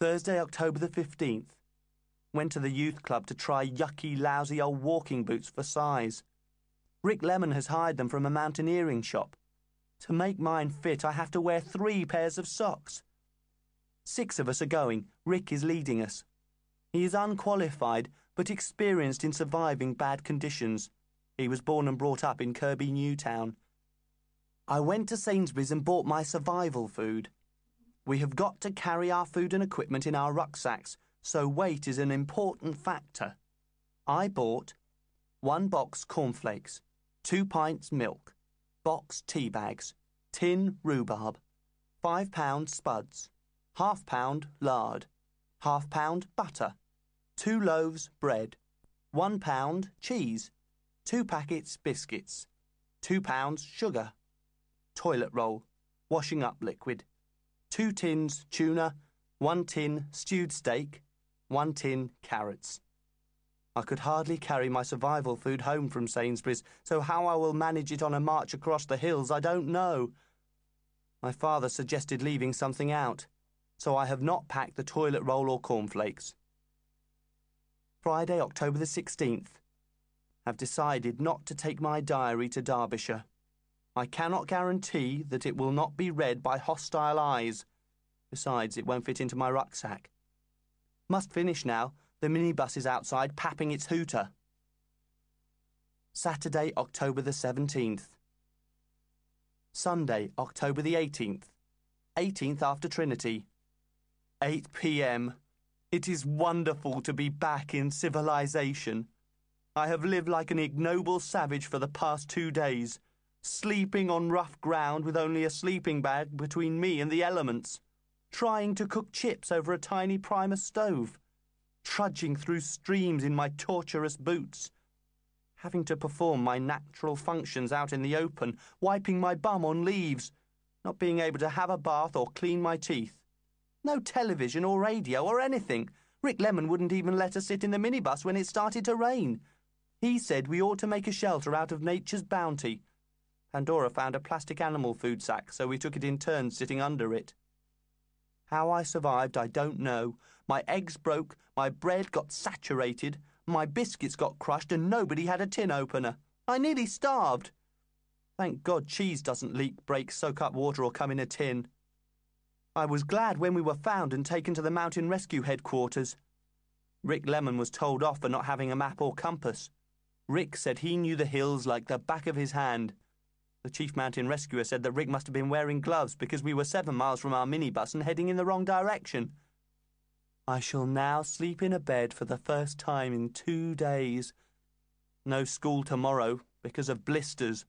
Thursday, October the 15th. Went to the youth club to try yucky, lousy old walking boots for size. Rick Lemon has hired them from a mountaineering shop. To make mine fit, I have to wear 3 pairs of socks. 6 of us are going. Rick is leading us. He is unqualified, but experienced in surviving bad conditions. He was born and brought up in Kirby Newtown. I went to Sainsbury's and bought my survival food. We have got to carry our food and equipment in our rucksacks, so weight is an important factor. I bought 1 box cornflakes, 2 pints milk, box tea bags, tin rhubarb, 5 pound spuds, ½ pound lard, ½ pound butter, 2 loaves bread, 1 pound cheese, 2 packets biscuits, 2 pounds sugar, toilet roll, washing up liquid, 2 tins tuna, 1 tin stewed steak, 1 tin carrots. I could hardly carry my survival food home from Sainsbury's, so how I will manage it on a march across the hills I don't know. My father suggested leaving something out, so I have not packed the toilet roll or cornflakes. Friday, October the 16th. Have decided not to take my diary to Derbyshire. I cannot guarantee that it will not be read by hostile eyes. Besides, it won't fit into my rucksack. Must finish now. The minibus is outside papping its hooter. Saturday, October the 17th. Sunday, October the 18th. 18th after Trinity. 8 p.m. It is wonderful to be back in civilization. I have lived like an ignoble savage for the past 2 days, sleeping on rough ground with only a sleeping bag between me and the elements, trying to cook chips over a tiny primus stove, trudging through streams in my tortuous boots, having to perform my natural functions out in the open, wiping my bum on leaves, not being able to have a bath or clean my teeth. No television or radio or anything. Rick Lemon wouldn't even let us sit in the minibus when it started to rain. He said we ought to make a shelter out of nature's bounty. Pandora found a plastic animal food sack, so we took it in turns sitting under it. How I survived, I don't know. My eggs broke, my bread got saturated, my biscuits got crushed, and nobody had a tin opener. I nearly starved. Thank God cheese doesn't leak, break, soak up water, or come in a tin. I was glad when we were found and taken to the mountain rescue headquarters. Rick Lemon was told off for not having a map or compass. Rick said he knew the hills like the back of his hand. The chief mountain rescuer said that Rick must have been wearing gloves because we were 7 miles from our minibus and heading in the wrong direction. I shall now sleep in a bed for the first time in 2 days. No school tomorrow because of blisters.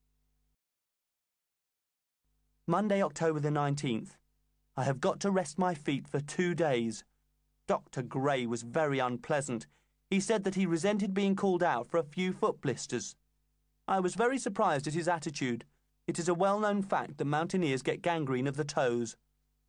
Monday, October the 19th. I have got to rest my feet for 2 days. Dr. Gray was very unpleasant. He said that he resented being called out for a few foot blisters. I was very surprised at his attitude. It is a well-known fact that mountaineers get gangrene of the toes.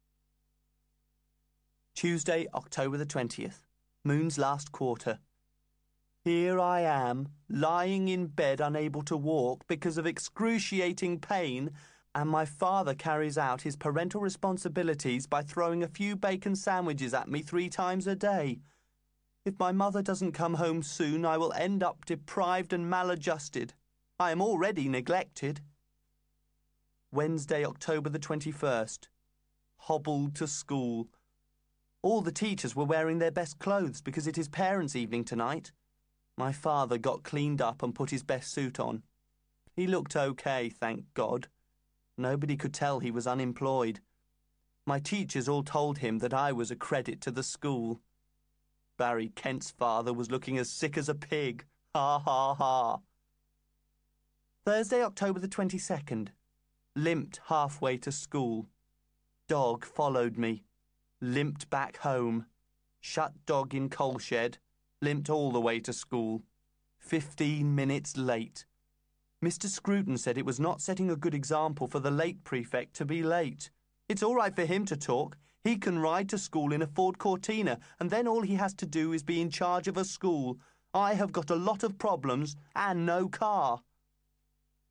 Tuesday, October the 20th. Moon's last quarter. Here I am, lying in bed unable to walk because of excruciating pain, and my father carries out his parental responsibilities by throwing a few bacon sandwiches at me 3 times a day. If my mother doesn't come home soon, I will end up deprived and maladjusted. I am already neglected. Wednesday, October the 21st. Hobbled to school. All the teachers were wearing their best clothes because it is parents' evening tonight. My father got cleaned up and put his best suit on. He looked okay, thank God. Nobody could tell he was unemployed. My teachers all told him that I was a credit to the school. Barry Kent's father was looking as sick as a pig. Ha, ha, ha. Thursday, October the 22nd. Limped halfway to school. Dog followed me. Limped back home. Shut dog in coal shed. Limped all the way to school. 15 minutes late. Mr. Scruton said it was not setting a good example for the late prefect to be late. It's all right for him to talk. He can ride to school in a Ford Cortina, and then all he has to do is be in charge of a school. I have got a lot of problems and no car.